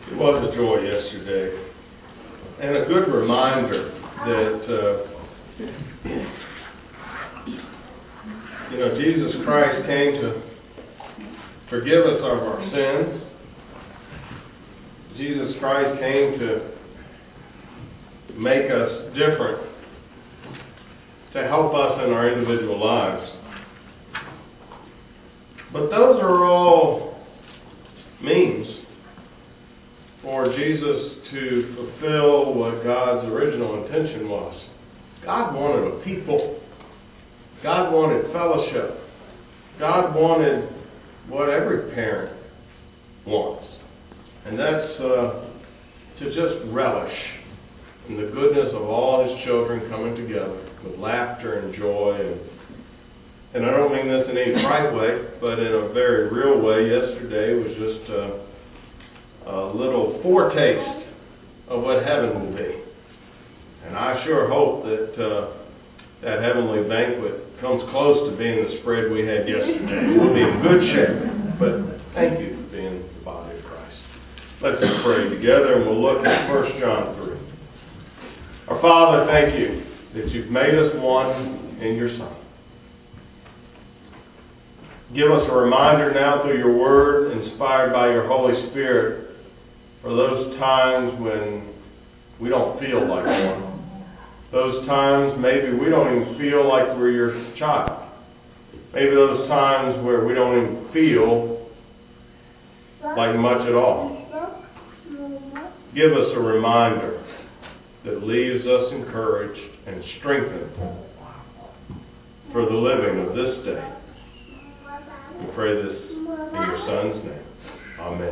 It was a joy yesterday, and a good reminder that, Jesus Christ came to forgive us of our sins. Jesus Christ came to make us different, to help us in our individual lives. But those are all means for Jesus to fulfill what God's original intention was. God wanted a people. God wanted fellowship. God wanted what every parent wants. And that's to just relish in the goodness of all His children coming together with laughter and joy. And I don't mean this in any trite way, but in a very real way. Yesterday was just a little foretaste of what heaven will be. And I sure hope that that heavenly banquet comes close to being the spread we had yesterday. We'll be in good shape. But thank you for being the body of Christ. Let's pray together, and we'll look at 1 John 3. Our Father, thank you that you've made us one in your Son. Give us a reminder now through your word, inspired by your Holy Spirit, for those times when we don't feel like one. Those times maybe we don't even feel like we're your child. Maybe those times where we don't even feel like much at all. Give us a reminder that leaves us encouraged and strengthened for the living of this day. We pray this in your Son's name. Amen.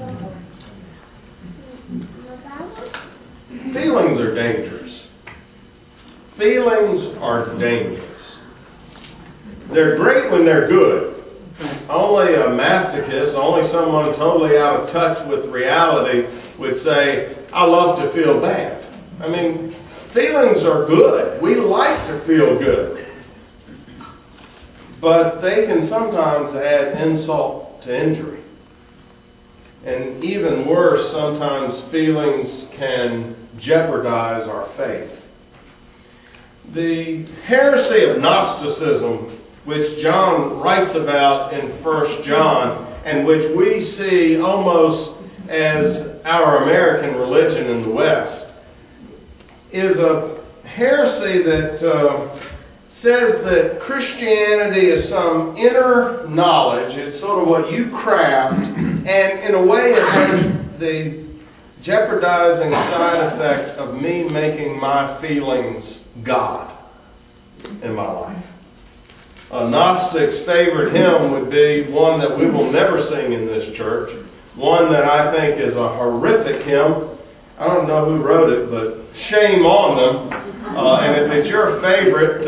Feelings are dangerous. Feelings are dangerous. They're great when they're good. Only a masochist, only someone totally out of touch with reality would say, I love to feel bad. I mean, feelings are good. We like to feel good. But they can sometimes add insult to injury. And even worse, sometimes feelings can jeopardize our faith. The heresy of Gnosticism, which John writes about in 1 John, and which we see almost as our American religion in the West, is a heresy that says that Christianity is some inner knowledge. It's sort of what you craft, and in a way it has the jeopardizing side effect of me making my feelings God in my life. A Gnostic's favorite hymn would be one that we will never sing in this church, one that I think is a horrific hymn. I don't know who wrote it, but shame on them. And if it's your favorite,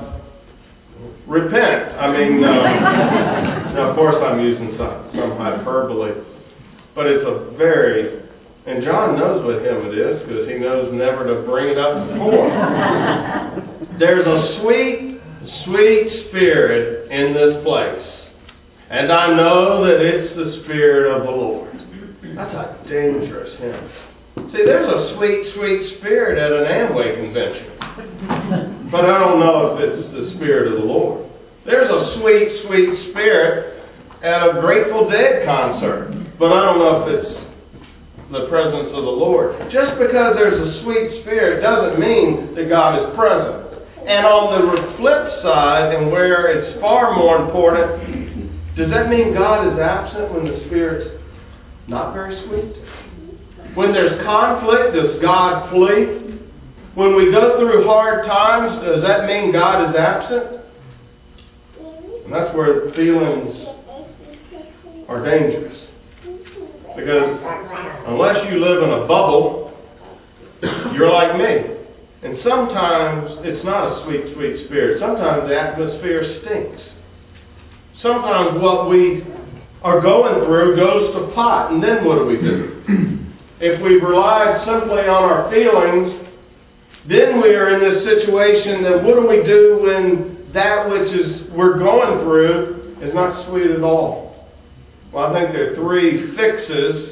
repent. I mean, now of course I'm using some hyperbole, but it's a very, and John knows what hymn it is because he knows never to bring it up before. There's a sweet, sweet spirit in this place, and I know that it's the Spirit of the Lord. That's a dangerous hymn. See, there's a sweet, sweet spirit at an Amway convention. But I don't know if it's the Spirit of the Lord. There's a sweet, sweet spirit at a Grateful Dead concert. But I don't know if it's the presence of the Lord. Just because there's a sweet spirit doesn't mean that God is present. And on the flip side, and where it's far more important, does that mean God is absent when the Spirit's not very sweet? When there's conflict, does God flee? When we go through hard times, does that mean God is absent? And that's where feelings are dangerous. Because unless you live in a bubble, you're like me. And sometimes it's not a sweet, sweet spirit. Sometimes the atmosphere stinks. Sometimes what we are going through goes to pot. And then what do we do? If we relied simply on our feelings, then we are in this situation that what do we do when that which we're going through is not sweet at all? Well, I think there are three fixes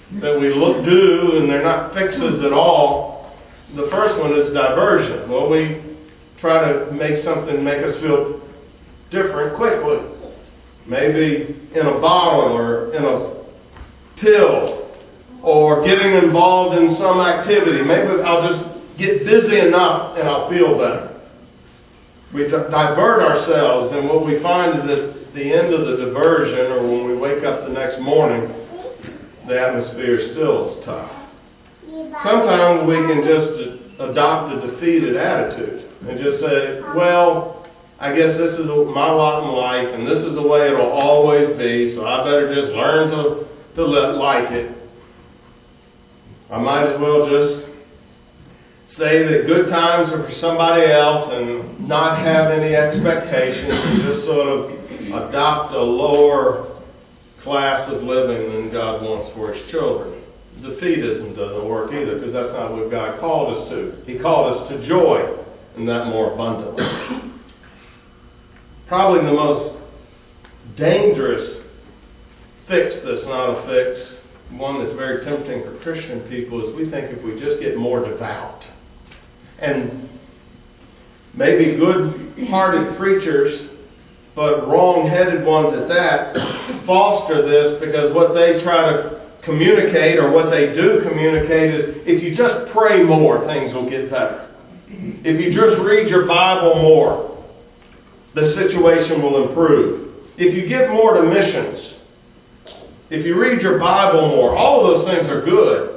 that we do, and they're not fixes at all. The first one is diversion. Well, we try to make something make us feel different quickly. Maybe in a bottle or in a pill or getting involved in some activity. Maybe I'll just get busy enough and I'll feel better. We divert ourselves, and what we find is at the end of the diversion, or when we wake up the next morning, the atmosphere still is tough. Sometimes we can just adopt a defeated attitude and just say, well, I guess this is my lot in life, and this is the way it'll always be, so I better just learn to like it. I might as well just say that good times are for somebody else and not have any expectations and just sort of adopt a lower class of living than God wants for His children. Defeatism doesn't work either, because that's not what God called us to. He called us to joy, and that more abundantly. Probably the most dangerous fix that's not a fix, one that's very tempting for Christian people, is we think if we just get more devout, and maybe good-hearted preachers, but wrong-headed ones at that, foster this, because what they try to communicate, or what they do communicate, is if you just pray more, things will get better. If you just read your Bible more, the situation will improve. If you give more to missions, if you read your Bible more, all of those things are good.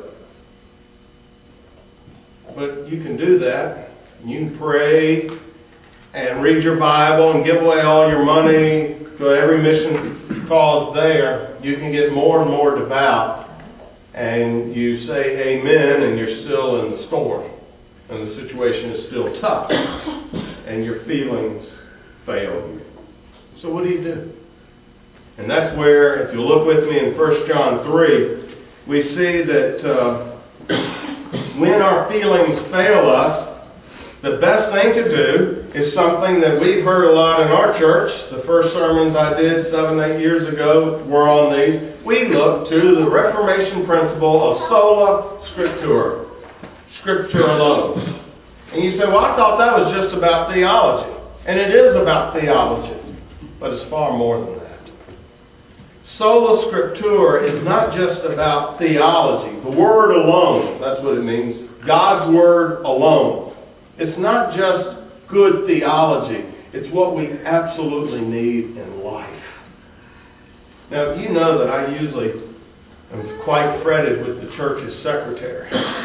But you can do that. You can pray and read your Bible and give away all your money to every mission cause there. You can get more and more devout, and you say amen, and you're still in the storm, and the situation is still tough, and your feelings fail you. So what do? And that's where, if you look with me in 1 John 3, we see that when our feelings fail us, the best thing to do is something that we've heard a lot in our church. The first sermons I did 7-8 years ago were on these. We look to the Reformation principle of sola scriptura, Scripture alone. And you say, well, I thought that was just about theology. And it is about theology, but it's far more than that. Sola Scriptura is not just about theology. The Word alone, that's what it means. God's Word alone. It's not just good theology. It's what we absolutely need in life. Now, you know that I usually am quite fretted with the church's secretary.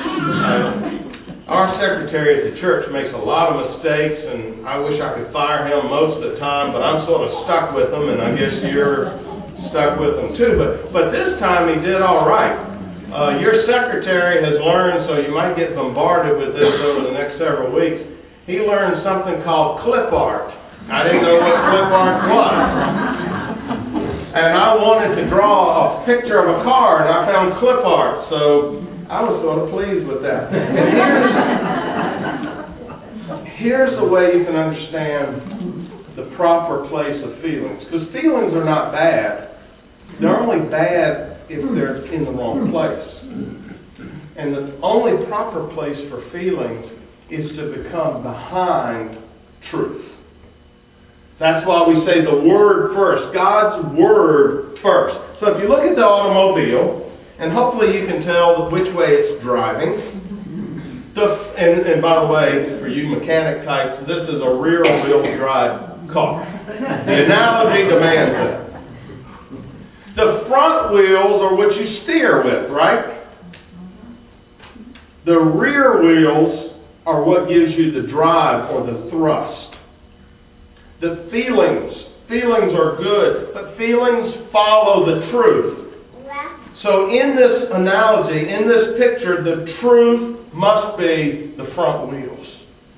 Our secretary at the church makes a lot of mistakes, and I wish I could fire him most of the time, but I'm sort of stuck with him, and I guess you're stuck with him too. But this time he did all right. Your secretary has learned, so you might get bombarded with this over the next several weeks. He learned something called clip art. I didn't know what clip art was. And I wanted to draw a picture of a car, and I found clip art, so I was sort of pleased with that. And here's the way you can understand the proper place of feelings. Because feelings are not bad. They're only bad if they're in the wrong place. And the only proper place for feelings is to become behind truth. That's why we say the Word first. God's Word first. So if you look at the automobile, and hopefully you can tell which way it's driving. And by the way, for you mechanic types, this is a rear-wheel drive car. The analogy demands that. The front wheels are what you steer with, right? The rear wheels are what gives you the drive or the thrust. The feelings are good, but feelings follow the truth. So in this analogy, in this picture, the truth must be the front wheels.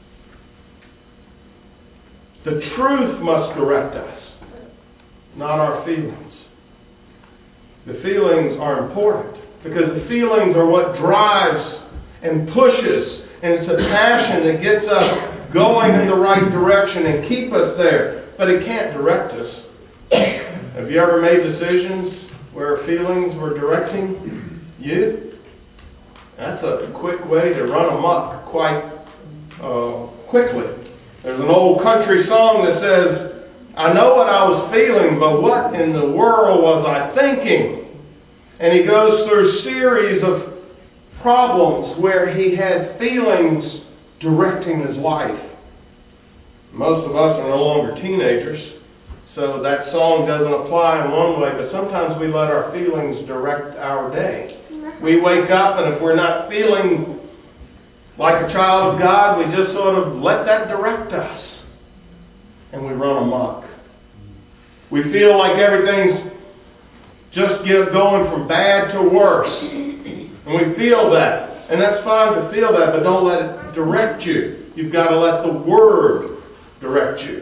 The truth must direct us, not our feelings. The feelings are important because the feelings are what drives and pushes, and it's a passion that gets us going in the right direction and keep us there, but it can't direct us. Have you ever made decisions where feelings were directing you? That's a quick way to run amok quite quickly. There's an old country song that says, I know what I was feeling, but what in the world was I thinking? And he goes through a series of problems where he had feelings directing his life. Most of us are no longer teenagers, so that song doesn't apply in one way, but sometimes we let our feelings direct our day. We wake up, and if we're not feeling like a child of God, we just sort of let that direct us. And we run amok. We feel like everything's just going from bad to worse. And we feel that. And that's fine to feel that, but don't let it direct you. You've got to let the Word direct you.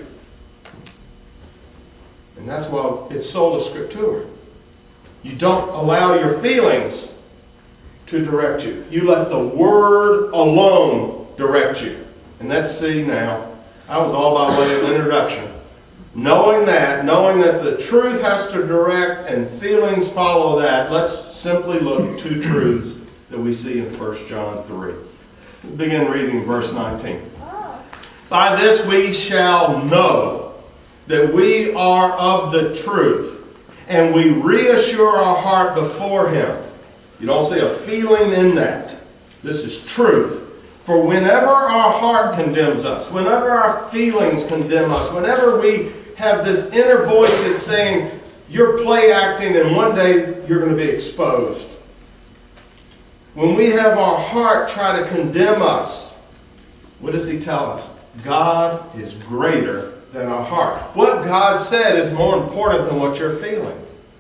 And that's why it's sola scriptura. You don't allow your feelings to direct you. You let the Word alone direct you. And let's see now. I was all by way of introduction. Knowing that the truth has to direct and feelings follow that, let's simply look at two truths that we see in 1 John 3. We'll begin reading verse 19. By this we shall know that we are of the truth, and we reassure our heart before Him. You don't see a feeling in that. This is truth. For whenever our heart condemns us, whenever our feelings condemn us, whenever we have this inner voice that's saying, you're play acting and one day you're going to be exposed. When we have our heart try to condemn us, what does He tell us? God is greater than our heart. What God said is more important than what you're feeling.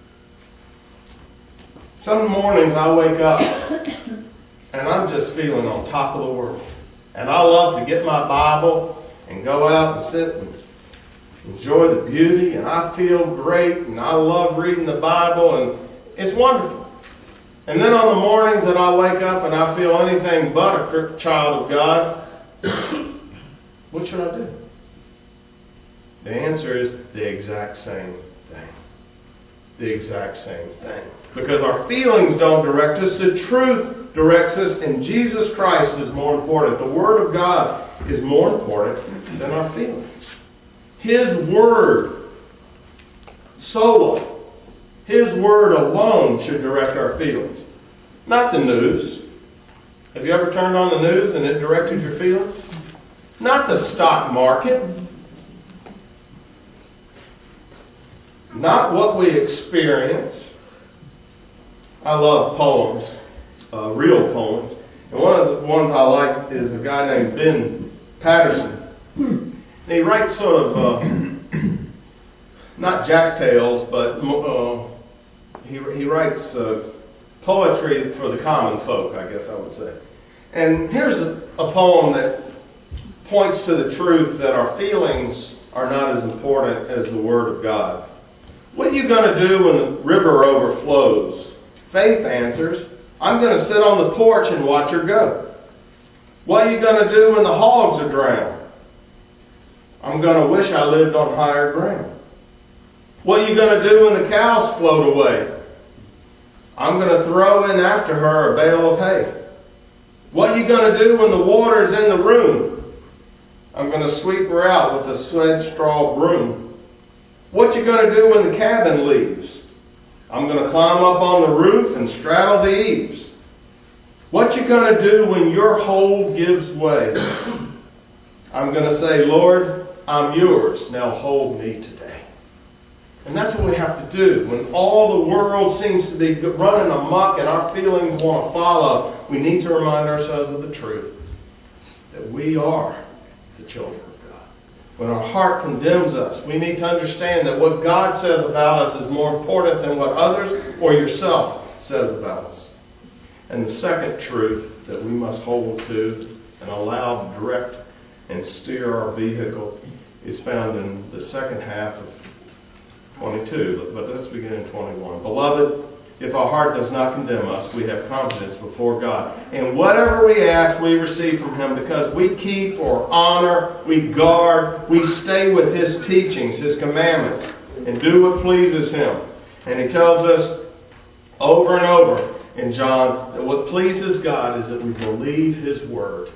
Some mornings I wake up and I'm just feeling on top of the world. And I love to get my Bible and go out and sit and enjoy the beauty. And I feel great and I love reading the Bible and it's wonderful. And then on the mornings that I wake up and I feel anything but a child of God, what should I do? The answer is the exact same thing. The exact same thing. Because our feelings don't direct us. The truth directs us, and Jesus Christ is more important. The Word of God is more important than our feelings. His Word, sola, His Word alone should direct our feelings. Not the news. Have you ever turned on the news and it directed your feelings? Not the stock market. Not what we experience. I love poems, real poems. And one of the ones I like is a guy named Ben Patterson. And he writes sort of, not jack tales, but he writes poetry for the common folk, I guess I would say. And here's a poem that points to the truth that our feelings are not as important as the Word of God. What are you going to do when the river overflows? Faith answers, I'm going to sit on the porch and watch her go. What are you going to do when the hogs are drowned? I'm going to wish I lived on higher ground. What are you going to do when the cows float away? I'm going to throw in after her a bale of hay. What are you going to do when the water's in the room? I'm going to sweep her out with a sledge straw broom. What you going to do when the cabin leaves? I'm going to climb up on the roof and straddle the eaves. What you going to do when your hold gives way? I'm going to say, Lord, I'm yours. Now hold me today. And that's what we have to do. When all the world seems to be running amok and our feelings want to follow, we need to remind ourselves of the truth. That we are the children of God. When our heart condemns us, we need to understand that what God says about us is more important than what others or yourself says about us. And the second truth that we must hold to and allow to direct and steer our vehicle is found in the second half of 22. But let's begin in 21. Beloved, if our heart does not condemn us, we have confidence before God. And whatever we ask, we receive from Him because we keep or honor, we guard, we stay with His teachings, His commandments, and do what pleases Him. And He tells us over and over in John that what pleases God is that we believe His Word.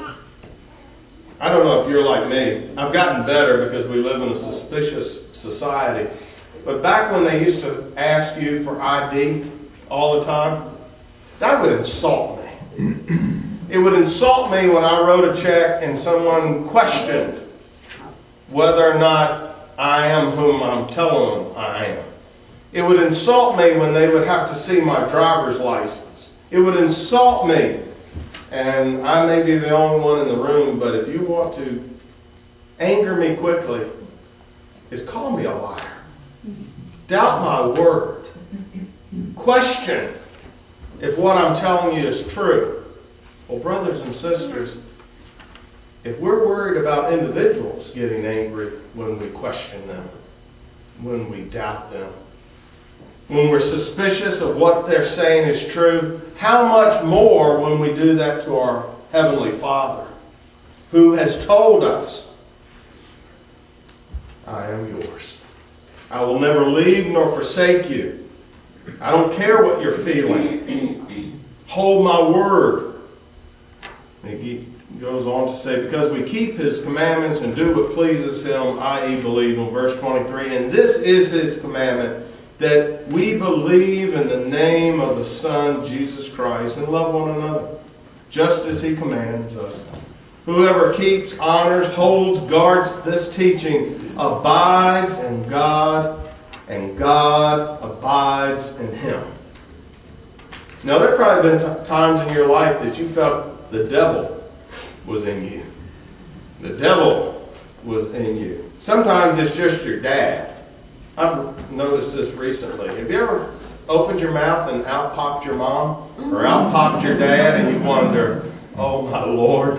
I don't know if you're like me. I've gotten better because we live in a suspicious society. But back when they used to ask you for ID all the time, that would insult me. It would insult me when I wrote a check and someone questioned whether or not I am whom I'm telling them I am. It would insult me when they would have to see my driver's license. It would insult me. And I may be the only one in the room, but if you want to anger me quickly, is call me a liar. Doubt my word. Question if what I'm telling you is true. Well, brothers and sisters, if we're worried about individuals getting angry when we question them, when we doubt them, when we're suspicious of what they're saying is true, how much more when we do that to our Heavenly Father, who has told us, I am yours. I will never leave nor forsake you. I don't care what you're feeling. Hold my word. And he goes on to say, because we keep His commandments and do what pleases Him, i.e. believe, in verse 23. And this is His commandment, that we believe in the name of the Son, Jesus Christ, and love one another, just as He commands us. Whoever keeps, honors, holds, guards this teaching abides in God, and God abides in him. Now, there have probably been times in your life that you felt the devil was in you. The devil was in you. Sometimes it's just your dad. I've noticed this recently. Have you ever opened your mouth and out popped your mom? Or out popped your dad and you wonder, oh my Lord.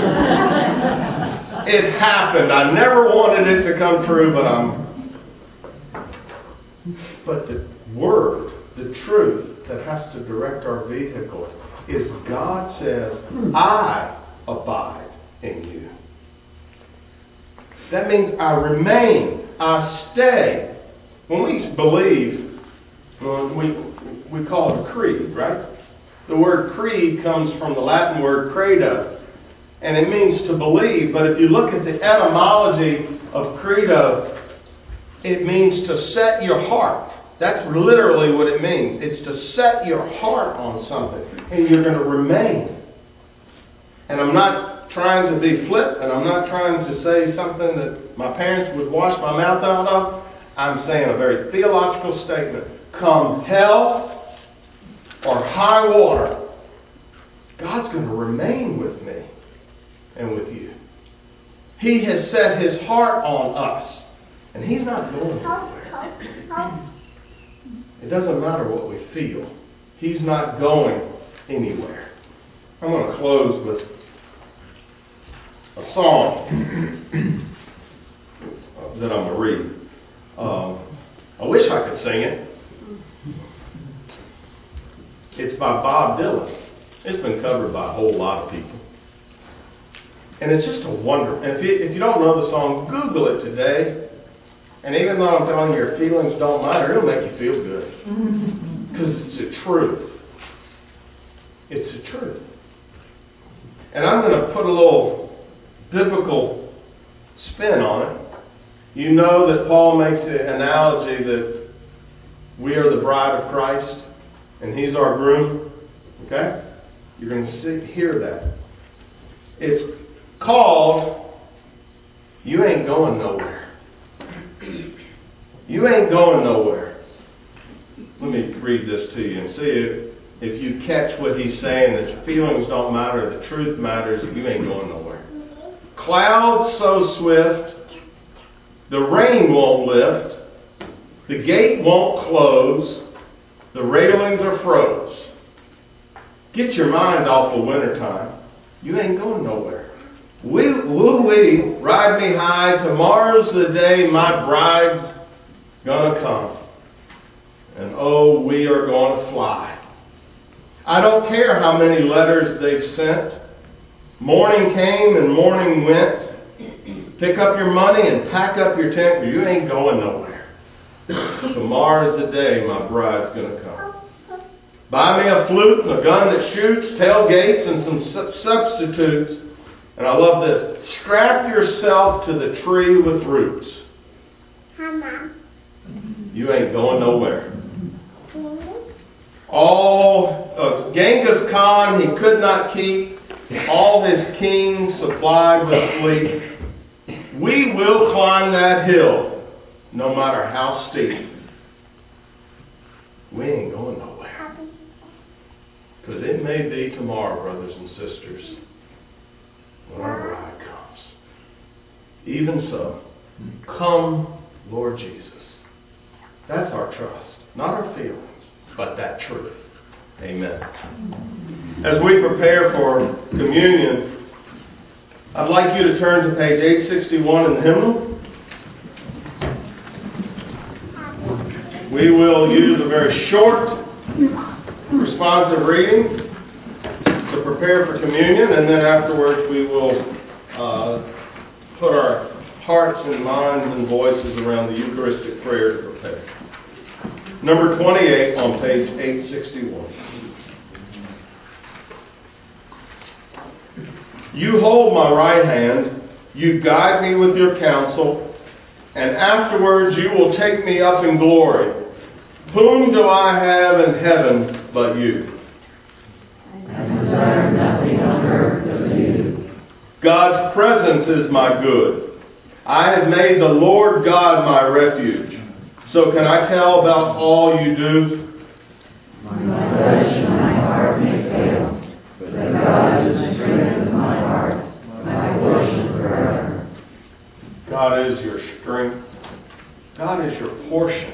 It happened. I never wanted it to come true, but the word, the truth that has to direct our vehicle is God says, I abide in you. That means I remain, I stay. When we believe, we call it a creed, right? The word creed comes from the Latin word credo, and it means to believe. But if you look at the etymology of credo, it means to set your heart. That's literally what it means. It's to set your heart on something, and you're going to remain. And I'm not trying to be flip, and I'm not trying to say something that my parents would wash my mouth out of. I'm saying a very theological statement. Come hell or high water, God's going to remain with me and with you. He has set His heart on us, and He's not going anywhere. It doesn't matter what we feel. He's not going anywhere. I'm going to close with a song that I'm going to read. I wish I could sing it. It's by Bob Dylan. It's been covered by a whole lot of people. And it's just a wonder. And if you don't know the song, Google it today. And even though I'm telling you your feelings don't matter, it'll make you feel good. Because it's the truth. It's the truth. And I'm going to put a little biblical spin on it. You know that Paul makes the analogy that we are the bride of Christ and He's our groom. Okay? You're going to hear that. It's called You Ain't Going Nowhere. You ain't going nowhere. Let me read this to you and see if you catch what he's saying, that your feelings don't matter, the truth matters, you ain't going nowhere. Clouds so swift, the rain won't lift, the gate won't close, the railings are froze. Get your mind off of wintertime. You ain't going nowhere. Woo-wee, ride me high, tomorrow's the day my bride's gonna come. And oh, we are gonna fly. I don't care how many letters they've sent. Morning came and morning went. Pick up your money and pack up your tent, but you ain't going nowhere. Tomorrow's the day my bride's gonna come. Buy me a flute and a gun that shoots, tailgates, and some substitutes. And I love this. Strap yourself to the tree with roots. You ain't going nowhere. All Genghis Khan, he could not keep all his kings supplied with fleet. We will climb that hill, no matter how steep. We ain't going nowhere. Because it may be tomorrow, brothers and sisters, when our bride comes. Even so, come, Lord Jesus. That's our trust. Not our feelings, but that truth. Amen. As we prepare for communion, I'd like you to turn to page 861 in the hymnal. We will use a very short, responsive reading to prepare for communion, and then afterwards we will put our hearts and minds and voices around the Eucharistic prayer to prepare. Number 28 on page 861. You hold my right hand, you guide me with your counsel, and afterwards you will take me up in glory. Whom do I have in heaven but you? I desire nothing on earth but you. God's presence is my good. I have made the Lord God my refuge. So can I tell about all you do? My flesh and my heart may fail, but God is the strength of my heart, my portion forever. God is your strength. God is your portion.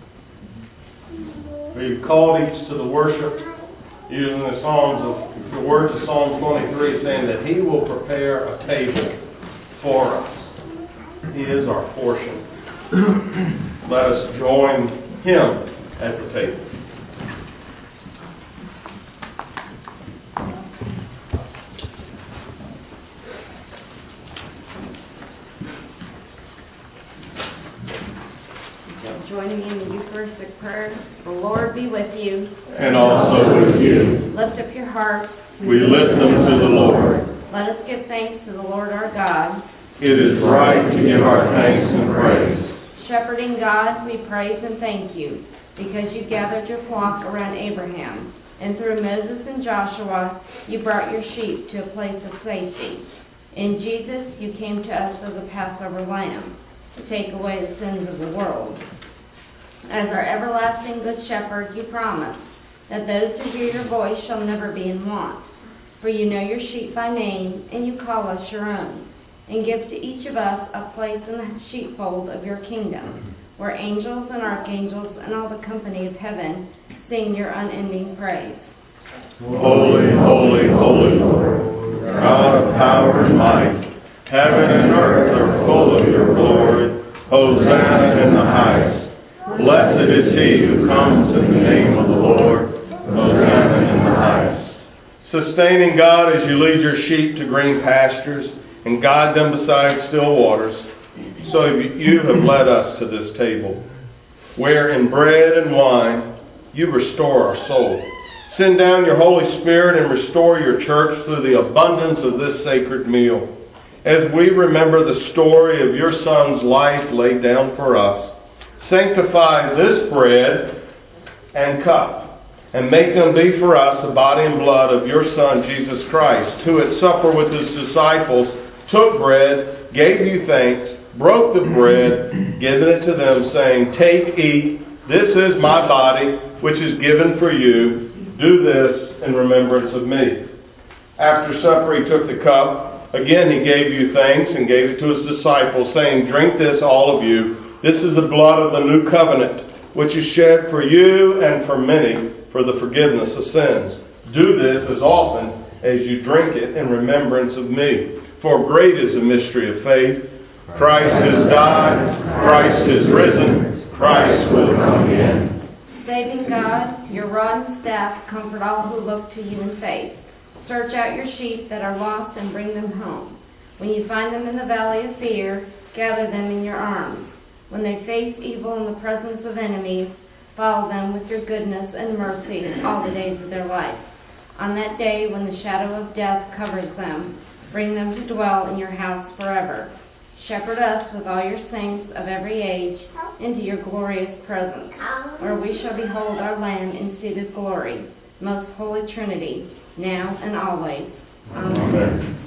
We've called each to the worship using the words of Psalm 23, saying that He will prepare a table for us. He is our portion. Let us join Him at the table. Joining me in the Eucharistic prayer. The Lord be with you. And also with you. Lift up your hearts. We lift them to the Lord. Let us give thanks to the Lord our God. It is right to give our thanks and praise. Shepherding God, we praise and thank you, because you gathered your flock around Abraham, and through Moses and Joshua, you brought your sheep to a place of safety. In Jesus, you came to us as a Passover lamb, to take away the sins of the world. As our everlasting good shepherd, you promise that those who hear your voice shall never be in want. For you know your sheep by name, and you call us your own, and give to each of us a place in the sheepfold of your kingdom, where angels and archangels and all the company of heaven sing your unending praise. Holy, holy, holy Lord, God of power and might, heaven and earth are full of your glory. Hosanna in the highest. Blessed is he who comes in the name of the Lord. Hosanna in the highest. Sustaining God as you lead your sheep to green pastures and guide them beside still waters, so you have led us to this table, where in bread and wine you restore our soul. Send down your Holy Spirit and restore your church through the abundance of this sacred meal. As we remember the story of your Son's life laid down for us, sanctify this bread and cup, and make them be for us the body and blood of your Son, Jesus Christ, who at supper with his disciples took bread, gave you thanks, broke the bread, given it to them, saying, "Take, eat, this is my body, which is given for you. Do this in remembrance of me." After supper he took the cup. Again he gave you thanks and gave it to his disciples, saying, "Drink this, all of you. This is the blood of the new covenant, which is shed for you and for many for the forgiveness of sins. Do this as often as you drink it in remembrance of me. For great is the mystery of faith. Christ has died. Christ is risen. Christ will come again." Saving God, your rod and staff comfort all who look to you in faith. Search out your sheep that are lost and bring them home. When you find them in the valley of fear, gather them in your arms. When they face evil in the presence of enemies, Follow them with your goodness and mercy all the days of their life. On that day when the shadow of death covers them, bring them to dwell in your house forever. Shepherd us with all your saints of every age into your glorious presence, where we shall behold our Lamb in seated glory, most holy Trinity, now and always. Amen.